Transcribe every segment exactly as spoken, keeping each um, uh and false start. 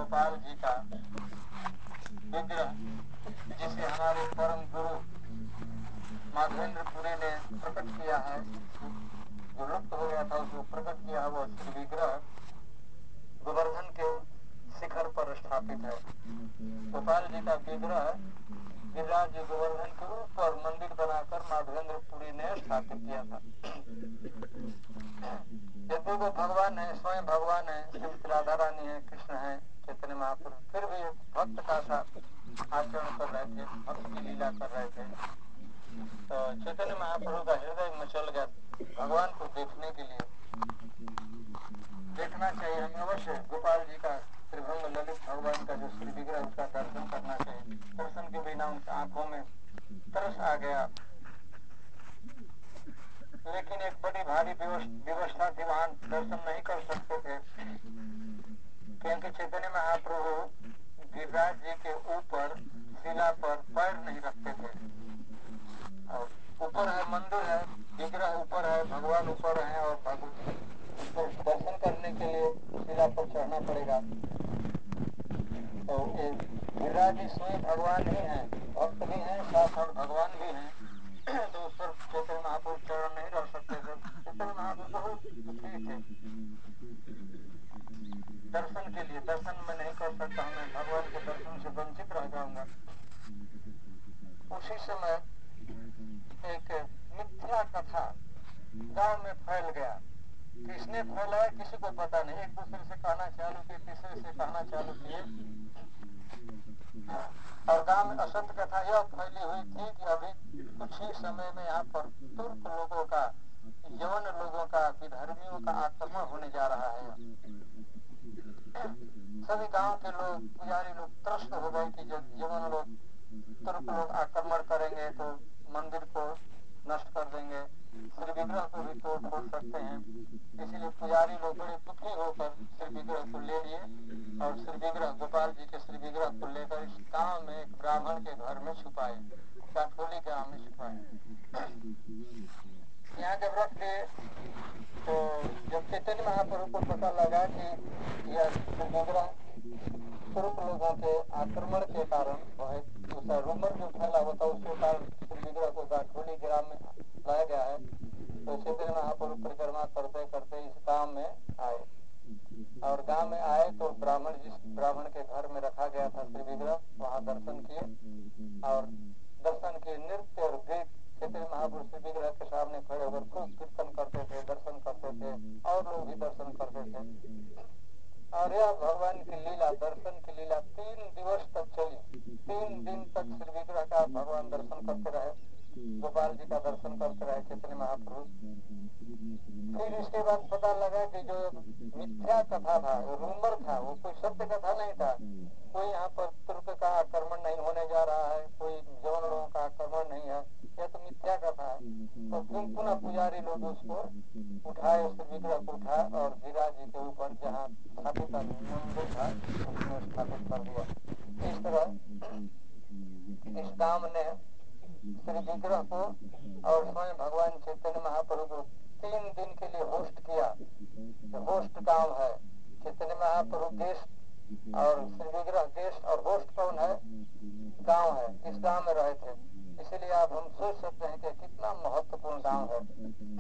गोपाल जी का विग्रह, जिसे हमारे परम गुरु माधवेंद्रपुरी ने प्रकट किया है, जो लुप्त हो गया था उसको प्रकट किया हुआ श्री विग्रह गोवर्धन के शिखर पर स्थापित है। गोपाल जी का विग्रह गिरिराज गोवर्धन के ऊपर मंदिर बनाकर माधवेंद्रपुरी ने स्थापित किया था। यद्य वो भगवान है, स्वयं भगवान है, श्रीमती राधा रानी है, कृष्ण है, चैतन्य महाप्रभु, फिर भी एक भक्त का सा आचरण कर रहे थे, भक्त की लीला कर रहे थे। तो चैतन्य महाप्रभु का हृदय मचल गया भगवान को देखने के लिए। देखना चाहिए हमें अवश्य गोपाल जी का, त्रिभंग ललित भगवान का जो श्री विग्रह, उसका दर्शन करना चाहिए। दर्शन के बिना उनकी आंखों में तरस आ गया, लेकिन एक बड़ी भारी व्यवस्था थी, वहां दर्शन नहीं कर सकते थे, क्योंकि चैतन्य महाप्रभु गिरिराज जी के ऊपर शिला पर पैर नहीं रखते थे। और ऊपर है, मंदिर है, विग्रह ऊपर है, भगवान ऊपर है, और भगवान उसको दर्शन करने के लिए शिला पर चढ़ना पड़ेगा। तो गिरिराज जी स्वयं भगवान ही हैं, भक्त भी हैं, साथ साथ भगवान भी हैं। तो उस पर चैतन्य महाप्रभु चरण नहीं रह सकते थे। चैतन्य महाप्रभु बहुत दुखी थे दर्शन के लिए, दर्शन में नहीं कर सकता हूँ, मैं भगवान के दर्शन से वंचित रह जाऊंगा। उसी समय एक मिथ्या कथा गांव में फैल गया। किसने फैलाया किसी को पता नहीं, एक दूसरे से कहना चालू किए, तीसरे से कहना चालू किए, और गांव में असत्य कथा यह फैली हुई थी कि अभी कुछ ही समय में यहाँ पर तुर्क लोगों का, यवन लोगों का, विधर्मियों का आक्रमण होने जा रहा है। सभी गांव के लोग, पुजारी लोग त्रस्त हो गए कि जब यवन लोग, तुर्क लोग आक्रमण करेंगे तो मंदिर को नष्ट कर देंगे, श्री विग्रह को भी तोड़ फोड़ सकते हैं। इसीलिए पुजारी लोग बड़े दुखी होकर श्री विग्रह को ले लिए, और श्री विग्रह, गोपाल जी के श्री विग्रह को लेकर इस गांव में एक ब्राह्मण के घर में छुपाए, काठोली गांव में छुपाए। यहाँ जब रख दिए तो जब चैतन्य महाप्रभु को पता लगा कि यह श्री विग्रह तुर्क लोगों के आक्रमण के कारण, उसका रूमर जो फैला होता उसके कारण श्री विग्रह को काठोली ग्राम में लाया गया है, तो चैतन्य महाप्रभु परिक्रमा करते करते इस गांव में आए, और गांव में आए तो ब्राह्मण, जिस ब्राह्मण के घर में रखा गया था श्री विग्रह, वहां दर्शन किए, और दर्शन किए, नृत्य और गीत, चैतन्य महाप्रभु श्री विग्रह के सामने खड़े होकर खूब कीर्तन करते थे, दर्शन करते थे, और लोग भी दर्शन करते थे। और यह भगवान की लीला, दर्शन की लीला तीन दिवस तक चली। तीन दिन तक श्री विग्रह का भगवान दर्शन करते रहे, गोपाल जी का दर्शन करते रहे चैतन्य महाप्रभु। फिर इसके बाद पता लगा कि जो मिथ्या कथा था, वो रूमर था, वो कोई सत्य कथा नहीं था। कोई यहाँ पर तुर्क का आक्रमण नहीं होने जा रहा है, कोई जौन लोगों का आक्रमण नहीं है, यह तो मिथ्या कथा है। तो फिर पुनः पुजारी लोग उसको उठाए, श्री विग्रह को उठाए और गिरिराज जी के ऊपर जहाँ स्थापित मंदिर था उसमें स्थापित कर दिया। इस तरह इस गांव ने श्री विग्रह को और स्वयं भगवान चैतन्य महाप्रभु को तीन दिन के लिए होस्ट किया। होस्ट गांव है, चैतन्य महाप्रभु गेस्ट और श्री विग्रह गेस्ट, और होस्ट कौन है? गांव है। इस गांव में रहे थे, इसीलिए आप हम सोच सकते हैं कि कितना महत्वपूर्ण गांव है।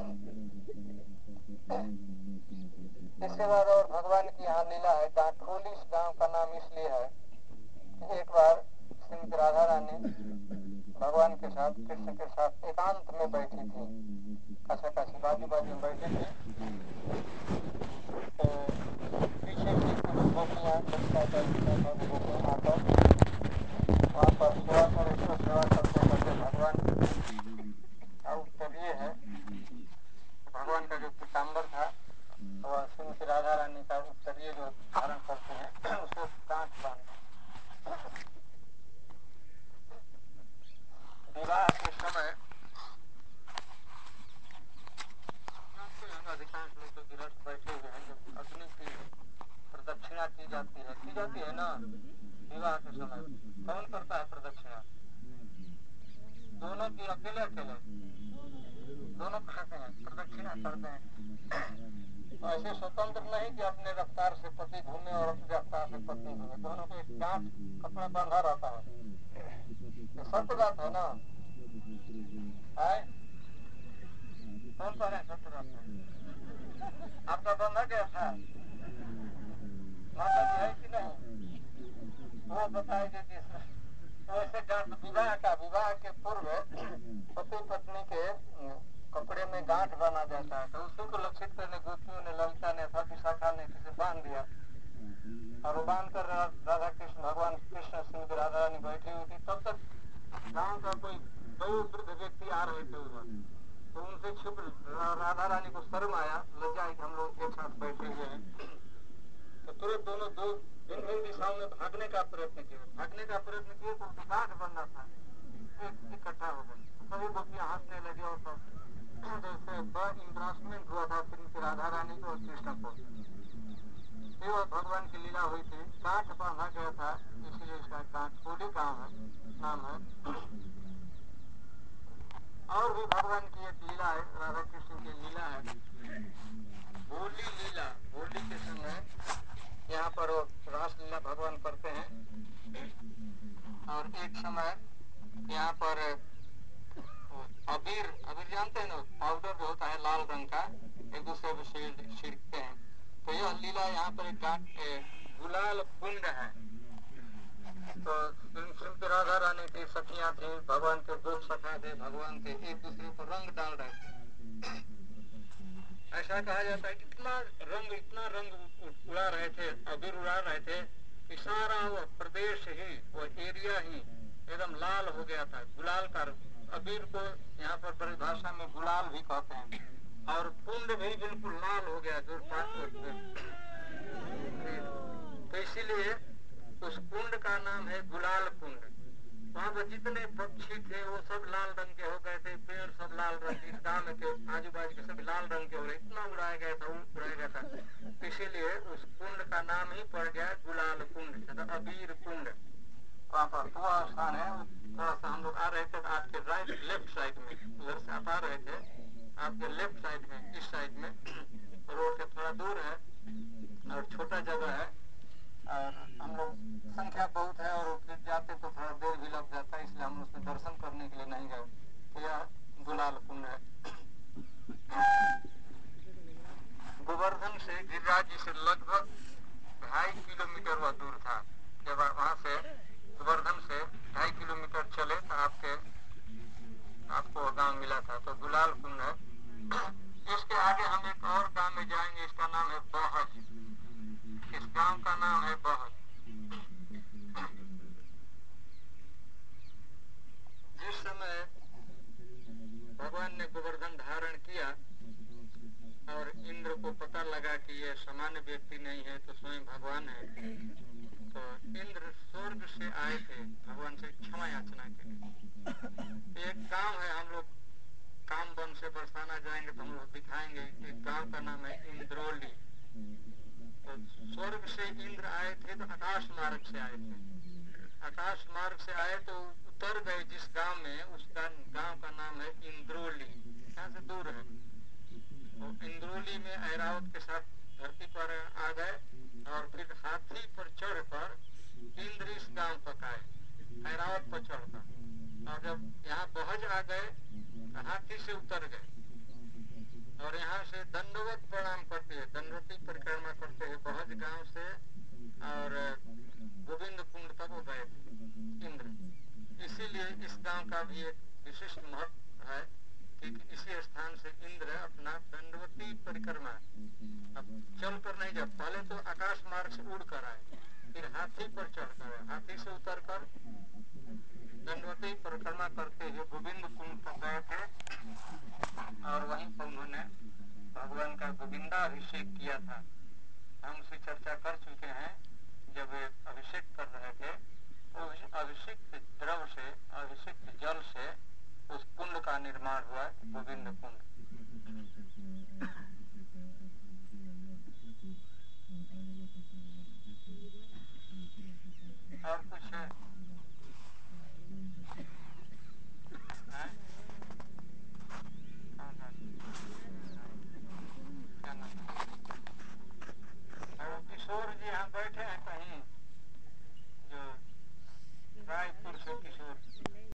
इसके बाद और भगवान की यहाँ लीला है। काठोली इस गांव का नाम इसलिए है कि एक बार श्रीमती राधा रानी भगवान के साथ, कृष्ण के साथ एकांत में बैठी थी, कसा कसी बाजू बाजू में बैठी थी। तो पीछे से कुछ गोपियाँ, लड़का लड़का था, वो गोपियाँ आकर वहाँ पर सेवा कर सेवा करते करते भगवान का उत्तरीय है, भगवान का जो पीताम्बर था, वह श्रीमती राधा रानी का उत्तरीय जो धारण करते हैं उसको कांच बांधे। विवाह के समय अधिकांश लोग तो गिरफ्त बैठे हुए हैं, जब अग्नि की प्रदक्षिणा की जाती है, की जाती है ना विवाह के समय, कौन करता है प्रदक्षिणा? दोनों की अकेले अकेले दोनों करते हैं, प्रदक्षिणा करते हैं। ऐसे स्वतंत्र नहीं कि अपने रफ्तार से पति घूमे और अपनी रफ्तार से पत्नी घूमे, दोनों के गांठ कपड़ा बांधा रहता है। ये सत्य बात है ना, है कौन कह रहे हैं सत्य बात है? आपका बंधा क्या था, माता जी है कि नहीं, वो बताएगी कि वैसे गांठ विवाह का विवाह के पूर्व पति पत्नी के कपड़े में गांठ बना जाता है, तो उसी को लक्षित करने गोपियों ने, ललिता ने अथवा विशाखा ने किसे बांध दिया, और वो बांध कर राधा कृष्ण भगवान कृष्ण श्रीमती राधा रानी बैठी हुई थी। तब तक गांव का कोई दो वृद्ध व्यक्ति आ रहे थे उधर, तो उनसे छुप राधा रानी को शर्म आया, लज्जा आई कि हम लोग एक साथ बैठे हुए हैं, तो तुरंत दोनों दो भिन्न भिन्न दिशाओं में भागने का प्रयत्न किए भागने का प्रयत्न किए तो गांठ बनना था, एक इकट्ठा हो गए, सभी गोपियां हंसने लगे और सब जैसे बड़ा इंट्रास्टमेंट हुआ था श्रीमती राधा रानी को और कृष्ण को। ये भगवान की लीला हुई थी, गांठ बांधा गया था, इसीलिए इसका गांठ होली गांव है नाम है। और भी भगवान की एक लीला है, राधा कृष्ण की लीला है, होली लीला। होली के समय यहाँ पर रास लीला भगवान करते हैं, और एक समय यहाँ पर अबीर अबीर जानते हैं ना, पाउडर जो होता है लाल रंग का, एक दूसरे पे छिड़कते हैं, तो यह लीला यहाँ पर एक गुलाल कुंड है। तो श्रीमती राधा रानी की सखियां थी, भगवान के दो सखा थे, भगवान के एक दूसरे पर रंग डाल रहे थे। ऐसा कहा जाता है कि इतना रंग इतना रंग उड़ा रहे थे, अबीर उड़ा रहे थे कि सारा वो प्रदेश ही, वो एरिया ही एकदम लाल हो गया था। गुलाल का, अबीर को यहाँ पर परिभाषा में गुलाल भी कहते हैं, और कुंड भी बिल्कुल लाल हो गया जो तो इसीलिए उस कुंड का नाम है गुलाल कुंड। वहाँ पर जितने पक्षी थे वो सब लाल रंग के हो गए थे, पेड़ सब लाल रंग के, इस गांव के आजू बाजू के सब लाल रंग के हो रहे, इतना उड़ाया गया था उड़ाया गया था, इसीलिए उस कुंड का नाम ही पड़ गया गुलाल कुंड, अबीर कुंड। वहाँ पर वह स्थान है। थोड़ा सा हम लोग आ रहे थे आपके राइट लेफ्ट साइड में, उधर से आप आ रहे थे, आपके लेफ्ट साइड में, इस साइड में रोड के थोड़ा दूर है और छोटा जगह है, और हम लोग संख्या बहुत है और फिर जाते तो थोड़ा देर भी लग जाता है, इसलिए हम उसमें दर्शन करने के लिए नहीं गए। तो यह गुलाल कुंड है। गोवर्धन से गिरिराज जी से लगभग ढाई किलोमीटर वह दूर था। जब वहाँ से गोवर्धन से ढाई किलोमीटर चले तो आपके आपको गांव मिला था, तो गुलाल कुंड है। इसके आगे हम एक और गांव में जाएंगे, इसका नाम है बहज। इस गांव का नाम है बहज। जिस समय भगवान ने गोवर्धन धारण किया और इंद्र को पता लगा कि ये सामान्य व्यक्ति नहीं है तो स्वयं भगवान है, तो इंद्र स्वर्ग से आए थे भगवान से क्षमा याचना के लिए। एक गांव है, हम लोग काम वन से बरसाना जाएंगे तो हम लोग दिखाएंगे, एक गांव का नाम है इंद्रोली। तो स्वर्ग से इंद्र आए थे तो आकाश मार्ग से आए थे, आकाश मार्ग से आए तो उतर गए जिस गांव में, उसका गांव का नाम है इंद्रोली, यहाँ से दूर है। तो इंद्रोली में ऐरावत के साथ धरती पर आ गए और फिर हाथी पर चढ़कर इंद्र इस गांव तक आए, ऐरावत पर चढ़कर, और जब यहाँ बहज आ गए तो हाथी से उतर गए और यहाँ से दंडवत प्रणाम करते हैं, दंडवती परिक्रमा करते हैं बहज गांव से, और गोविंद कुंड तक वो गए थे इंद्र। इसीलिए इस गांव का भी एक विशिष्ट महत्व है कि इसी स्थान से इंद्र अपना दंडवती परिक्रमा, अब चल कर नहीं, जब पहले तो आकाश मार्ग से उड़ कर आए, फिर हाथी पर चढ़ कर, हाथी से उतर कर दंडवती परिक्रमा करते हुए गोविंद कुंड तक गए थे, और वहीं पर उन्होंने भगवान का गोविंदाभिषेक किया था। हम उसकी चर्चा कर चुके हैं। जब अभिषेक कर रहे थे तो अभिषेक द्रव से, अभिषेक जल से उस कुंड का निर्माण हुआ, गोविंद कुंड। और कुछ है? हाँ? क्या नाम? किशोर किशोर